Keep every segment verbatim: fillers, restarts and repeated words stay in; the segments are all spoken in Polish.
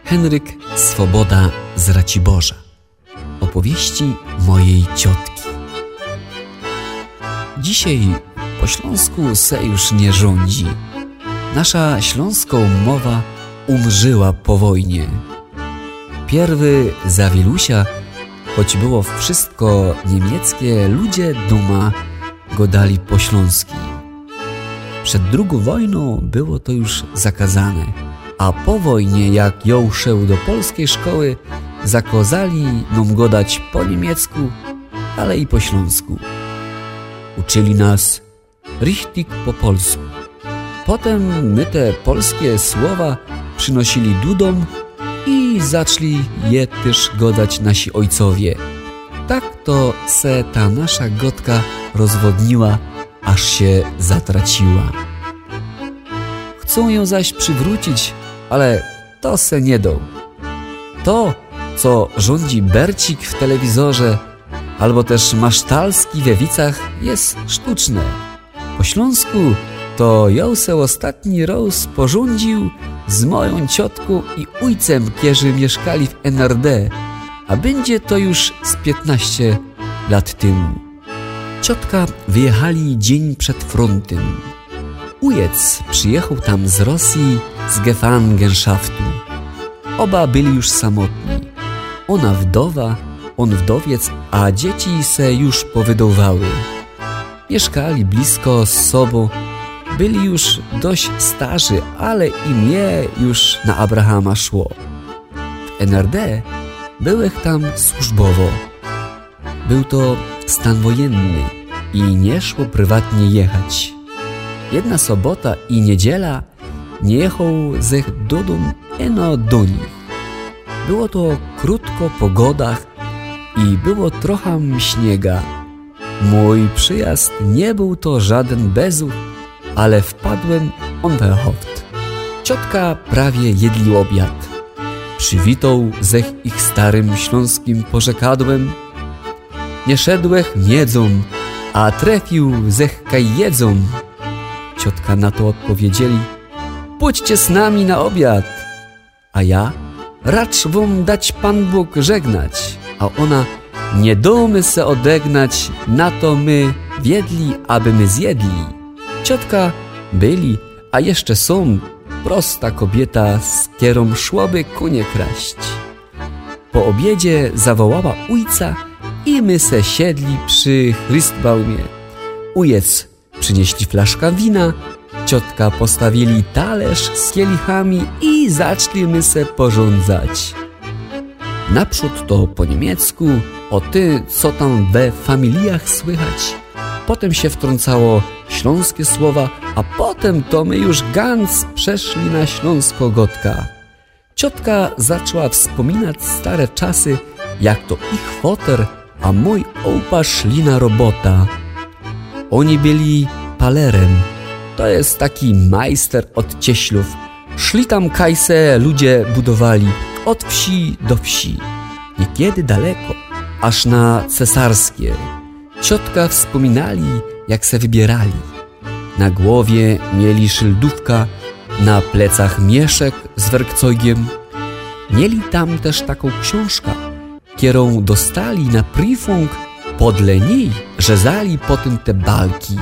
Henryk Swoboda z Raciborza. Opowieści mojej ciotki. Dzisiaj po śląsku se już nie rządzi. Nasza śląską mowa umrzyła po wojnie. Pierwy za Wilusia, choć było wszystko niemieckie, ludzie duma godali po śląski. Przed drugą wojną było to już zakazane, a po wojnie, jak ją szedł do polskiej szkoły, zakazali nam godać po niemiecku, ale i po śląsku. Uczyli nas richtig po polsku. Potem my te polskie słowa przynosili dudom i zaczęli je też godać nasi ojcowie. Tak to se ta nasza godka rozwodniła, aż się zatraciła. Chcą ją zaś przywrócić, ale to se nie dą. To, co rządzi Bercik w telewizorze, albo też Masztalski we Wicach, jest sztuczne. Po śląsku to ją se ostatni raz porządził z moją ciotką i ujcem, którzy mieszkali w N R D, a będzie to już z piętnaście lat temu. Ciotka wyjechali dzień przed frontem. Ujec przyjechał tam z Rosji z Gefangenschaftu. Oba byli już samotni. Ona wdowa, on wdowiec, a dzieci se już powydowały. Mieszkali blisko z sobą, byli już dość starzy, ale i mnie już na Abrahama szło. W N R D byłech tam służbowo. Był to stan wojenny i nie szło prywatnie jechać. Jedna sobota i niedziela nie jechał zech do dom eno do nich. Było to krótko po godach i było trochę śniega. Mój przyjazd nie był to żaden bezuch, ale wpadłem onverhofft. Ciotka prawie jedli obiad. Przywitał zech ich starym śląskim porzekadłem. Nie szedłech miedzą, a trafił zech kaj jedzą. Ciotka na to odpowiedzieli: pójdźcie z nami na obiad. A ja: racz wam dać Pan Bóg żegnać. A ona: nie domy se odegnać, na to my wiedli, aby my zjedli. Ciotka byli, a jeszcze są, prosta kobieta, z kierą szłoby konie kraść. Po obiedzie zawołała ujca i my se siedli przy Christbaumie. Ujec przynieśli flaszka wina, ciotka postawili talerz z kielichami i zaczęli my se porządzać. Naprzód to po niemiecku, o ty, co tam we familiach słychać. Potem się wtrącało śląskie słowa, a potem to my już ganz przeszli na śląsko-gotka. Ciotka zaczęła wspominać stare czasy, jak to ich foter, a mój opa szli na robota. Oni byli palerem, to jest taki majster od cieślów. Szli tam kajse ludzie budowali, od wsi do wsi, niekiedy daleko, aż na cesarskie. Ciotka wspominali, jak se wybierali. Na głowie mieli szyldówka, na plecach mieszek z werkzeugiem. Mieli tam też taką książkę, którą dostali na prifung, podle niej rzezali potem te balki.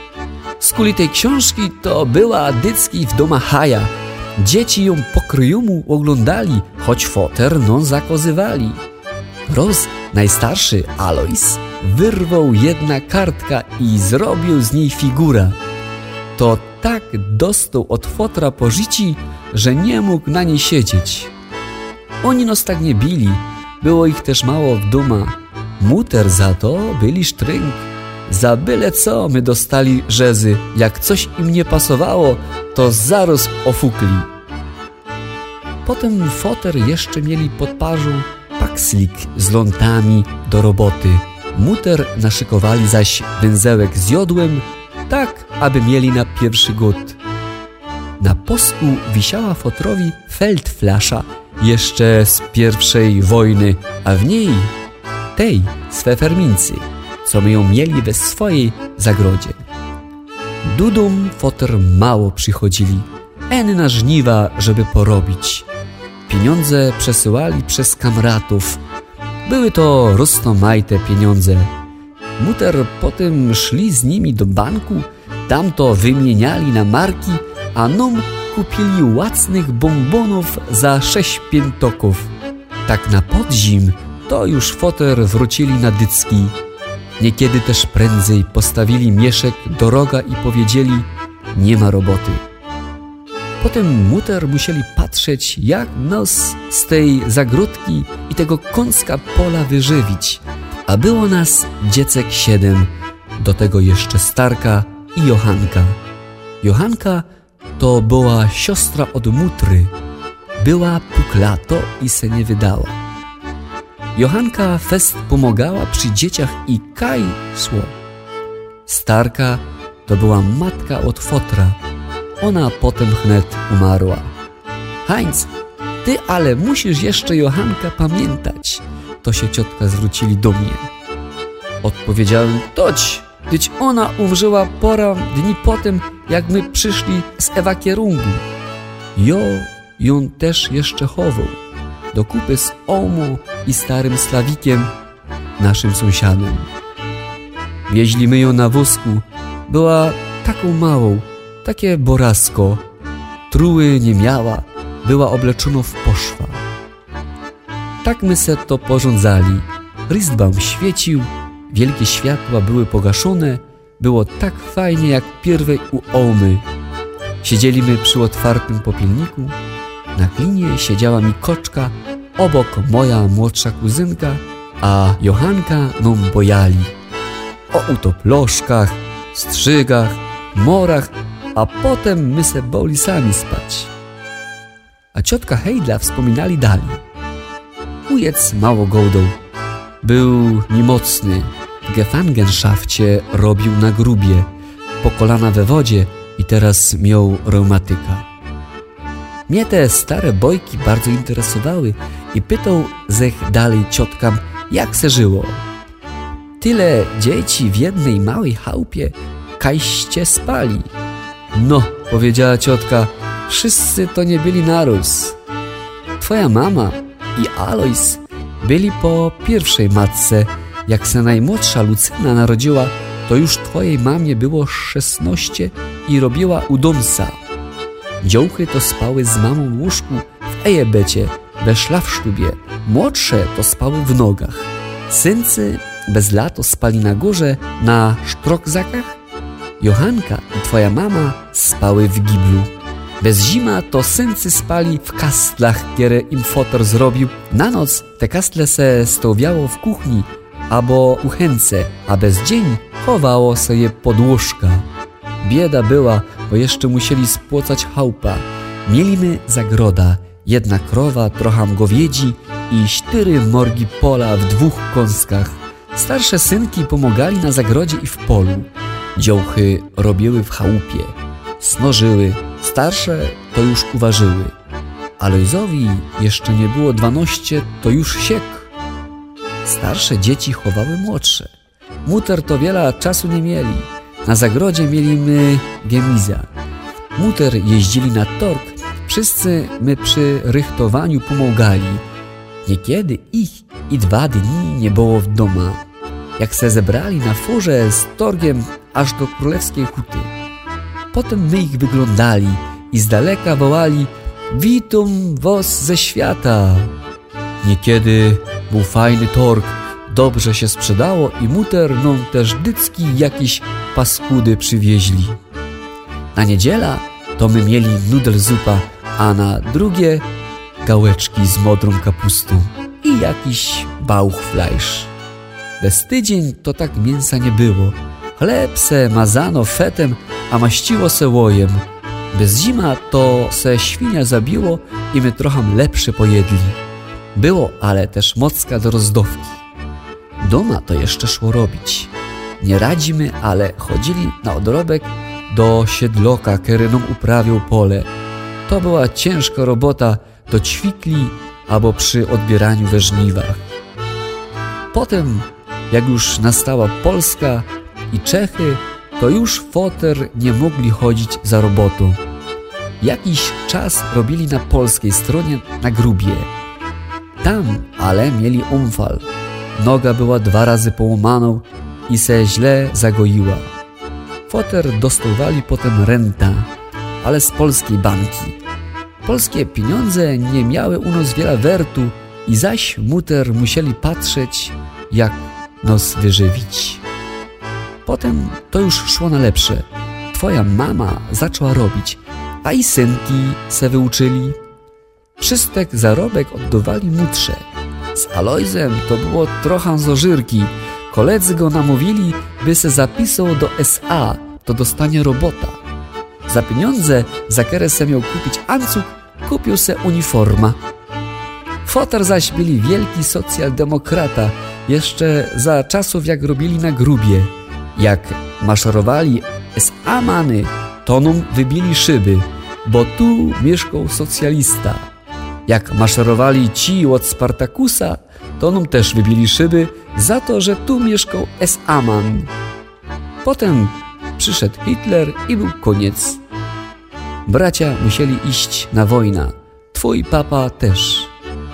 Z kuli tej książki to była dycki w doma haja. Dzieci ją po kryjomu oglądali, choć foter non zakozywali. Roz, najstarszy Alois, wyrwał jedna kartka i zrobił z niej figura. To tak dostał od fotra po życi, że nie mógł na niej siedzieć. Oni nos tak nie bili, było ich też mało w doma. Muter za to byli sztrynk. Za byle co my dostali rzezy, jak coś im nie pasowało, to zaraz ofukli. Potem foter jeszcze mieli pod parzą pakslik z lątami do roboty. Muter naszykowali zaś węzełek z jodłem, tak aby mieli na pierwszy głód. Na posku wisiała fotrowi feldflasza jeszcze z pierwszej wojny, a w niej tej z fefermincy, co my ją mieli we swojej zagrodzie. Dudom foter mało przychodzili, en na żniwa, żeby porobić. pieniądze przesyłali przez kamratów. Były to roztomajte pieniądze. Mutter potem szli z nimi do banku, tam to wymieniali na marki, a nom kupili łacnych bombonów za sześć piętoków. Tak na podzim to już foter wrócili na dycki. Niekiedy też prędzej postawili mieszek do roga i powiedzieli: nie ma roboty. Potem Mutter musieli patrzeć, jak nos z tej zagródki i tego kąska pola wyżywić. A było nas dziecek siedem, do tego jeszcze Starka i Johanka. Johanka to była siostra od Mutry. Była puklato i se nie wydała. Johanka fest pomagała przy dzieciach i kaj szło. Starka to była matka od fotra. Ona potem wnet umarła. Heinz, ty ale musisz jeszcze Johanka pamiętać. To się ciotka zwrócili do mnie. Odpowiedziałem: toć, gdyż ona umrzyła pora dni potem, jak my przyszli z ewakierungu. Jo ją też jeszcze chował, do kupy z Omo i starym Slawikiem, naszym sąsiadem. Wieźli my ją na wózku. Była taką małą, takie borasko. Truły nie miała, była obleczona w poszwa. Tak my se to porządzali. Rystbaum świecił, wielkie światła były pogaszone. Było tak fajnie jak pierwej u Omy. Siedzieliśmy przy otwartym popielniku. Na klinie siedziała mi koczka, obok moja młodsza kuzynka, a Johanka nam bojali. O utoploszkach, strzygach, morach, a potem my se boli sami spać. A ciotka Hejdla wspominali dalej. Ujec mało gołdą. Był niemocny. W Gefangenschafcie robił na grubie, po kolana we wodzie i teraz miał reumatyka. Mnie te stare bojki bardzo interesowały i pytał zech dalej ciotkam, jak se żyło. Tyle dzieci w jednej małej chałupie, kajście spali. No, powiedziała ciotka, wszyscy to nie byli naróz. Twoja mama i Alois byli po pierwszej matce. Jak se najmłodsza Lucyna narodziła, to już twojej mamie było szesnaście i robiła u domsa. Dziołchy to spały z mamą w łóżku w ejebecie, we szlafsztubie. Młodsze to spały w nogach. Syncy bez lato spali na górze, na sztrokzakach. Johanka i twoja mama spały w giblu. Bez zima to syncy spali w kastlach, które im fotor zrobił. Na noc te kastle se stowiało w kuchni albo kuchence, a bez dzień chowało se je pod łóżka. Bieda była, bo jeszcze musieli spłocać chałupa. Mieliśmy zagroda, jedna krowa, trochę gowiedzi i cztery morgi pola w dwóch kąskach. Starsze synki pomagali na zagrodzie i w polu. Dziołchy robiły w chałupie, snożyły, starsze to już uważyły. Alojzowi jeszcze nie było dwanaście, to już siek. Starsze dzieci chowały młodsze. Mutter to wiele czasu nie mieli. Na zagrodzie mieliśmy gemiza. Mutter jeździli na torg. Wszyscy my przy rychtowaniu pomagali. Niekiedy ich i dwa dni nie było w domu. Jak se zebrali na furze z torgiem aż do królewskiej huty. Potem my ich wyglądali i z daleka wołali: witam was ze świata. Niekiedy był fajny torg, dobrze się sprzedało i Mutter nam też dycki jakieś paskudy przywieźli. Na niedziela to my mieli nudelzupa, a na drugie gałeczki z modrą kapustą i jakiś bauchfleisch. Bez tydzień to tak mięsa nie było. Chleb se mazano fetem, a maściło se łojem. Bez zima to se świnia zabiło i my trochę lepsze pojedli. Było ale też mocka do rozdówki. Doma to jeszcze szło robić. Nie radzimy, ale chodzili na odrobek do siedloka, który nam uprawiał pole. To była ciężka robota do ćwikli albo przy odbieraniu we żniwach. Potem, jak już nastała Polska i Czechy, to już foter nie mogli chodzić za robotą. jakiś czas robili na polskiej stronie na grubie. Tam ale mieli umfal. Noga była dwa razy połamaną i se źle zagoiła. Foter dostawali potem renta, ale z polskiej banki. Polskie pieniądze nie miały u nas wiele wertu i zaś muter musieli patrzeć, jak nos wyżywić. Potem to już szło na lepsze. Twoja mama zaczęła robić, a i synki se wyuczyli. Wszystek zarobek oddawali mutrze. Z Alojzem to było trochę zożyrki. Koledzy go namówili, by se zapisał do S A, to dostanie robota. Za pieniądze, za które se miał kupić ancuk, kupił se uniforma. Foter zaś byli wielki socjaldemokrata, jeszcze za czasów jak robili na grubie. Jak maszerowali S A-many, to nam wybili szyby, bo tu mieszkał socjalista. Jak maszerowali ci od Spartakusa, to nam też wybili szyby za to, że tu mieszkał S A-man. Potem przyszedł Hitler i był koniec. Bracia musieli iść na wojnę. Twój papa też.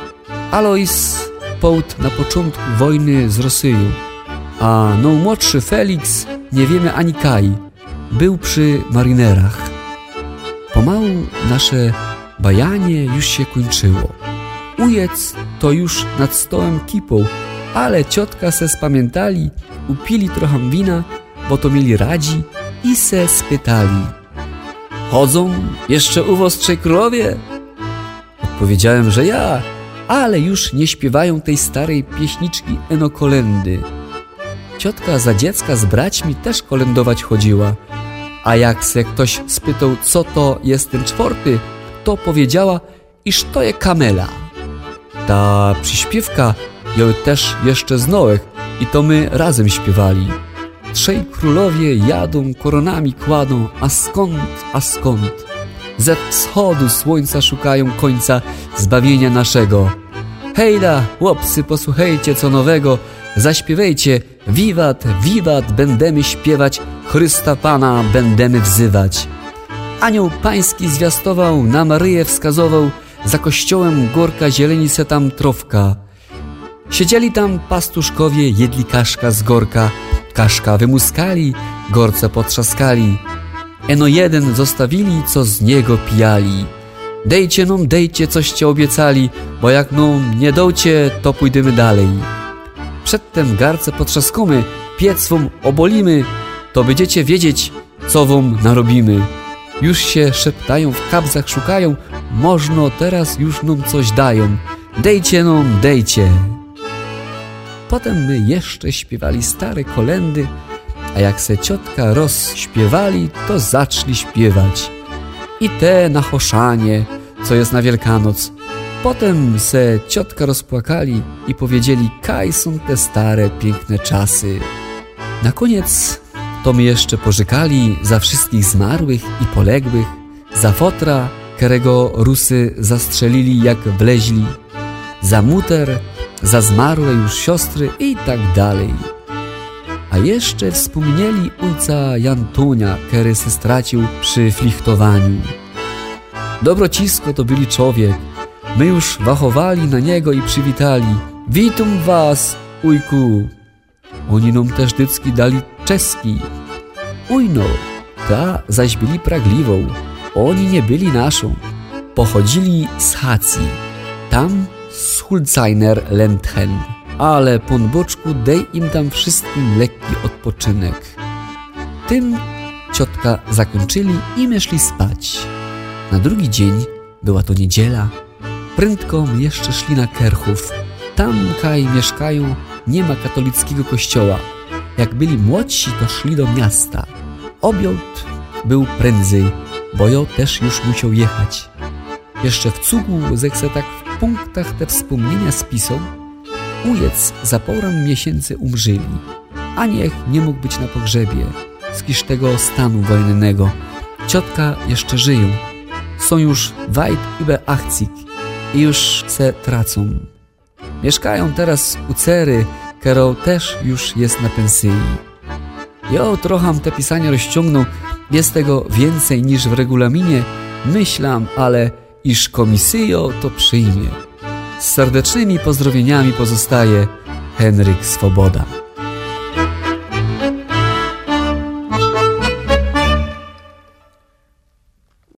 Alojz połudł na początku wojny z Rosją, a najmłodszy Felix, nie wiemy ani kaj, był przy marinerach. Pomału nasze bajanie już się kończyło. Ujec to już nad stołem kipą, ale ciotka se spamiętali, upili trochę wina, bo to mieli radzi i se spytali: chodzą jeszcze u was trzej królowie? Odpowiedziałem, że ja, ale już nie śpiewają tej starej pieśniczki eno kolendy. Ciotka za dziecka z braćmi też kolędować chodziła, a jak se ktoś spytał, co to jest ten czwarty, to powiedziała, iż to je Kamela. Ta przyśpiewka ją też jeszcze znałek i to my razem śpiewali. Trzej królowie jadą, koronami kładą, a skąd, a skąd? Ze wschodu słońca szukają końca zbawienia naszego. Hejda, chłopcy, posłuchajcie co nowego, zaśpiewajcie, wiwat, wiwat, będziemy śpiewać, Chrysta Pana będziemy wzywać. Anioł pański zwiastował, na Maryję wskazował, za kościołem górka zieleni se tam trofka. Siedzieli tam pastuszkowie, jedli kaszka z gorka, kaszka wymuskali, gorce potrzaskali. Eno jeden zostawili, co z niego pijali. Dejcie nam, dejcie, coście obiecali, bo jak nam nie dojcie, to pójdziemy dalej. Przedtem garce potrzaskamy, piec wam obolimy, to będziecie wiedzieć, co wam narobimy. Już się szeptają, w kabzach szukają, można teraz już nam coś dają. Dejcie nam, dejcie. Potem my jeszcze śpiewali stare kolendy, a jak se ciotka rozśpiewali, to zaczęli śpiewać. I te na choszanie, co jest na Wielkanoc. Potem se ciotka rozpłakali i powiedzieli, kaj są te stare, piękne czasy. Na koniec to my jeszcze pożykali za wszystkich zmarłych i poległych, za fotra, którego Rusy zastrzelili jak wleźli, za muter, za zmarłe już siostry i tak dalej. A jeszcze wspomnieli ojca Jantunia, który se stracił przy flichtowaniu. Dobrocisko to byli człowiek. My już wachowali na niego i przywitali. Witam was, ujku. Oni nam też dycki dali czeski. Ujno, ta zaś byli pragliwą. Oni nie byli naszą. Pochodzili z Hacji. Tam z Hulzajner Lentchen. Ale po boczku dej im tam wszystkim lekki odpoczynek. Tym ciotka zakończyli i my szli spać. Na drugi dzień, była to niedziela, prędko jeszcze szli na Kerchów. Tam, kaj mieszkają, nie ma katolickiego kościoła. Jak byli młodsi, to szli do miasta. Obiad był prędzej, bo ja też już musiał jechać. Jeszcze w cugu, zechce tak w punktach te wspomnienia spisał, ujec za porę miesięcy umrzyli, a niech nie mógł być na pogrzebie z kiż tego stanu wojennego. Ciotka jeszcze żyją, są już weit über achtzig i już se tracą. Mieszkają teraz u cery, którą też już jest na pensji. Ja trochę te pisania rozciągnął, jest tego więcej niż w regulaminie, Myślam, ale iż komisyjo to przyjmie. Z serdecznymi pozdrowieniami pozostaje Henryk Swoboda.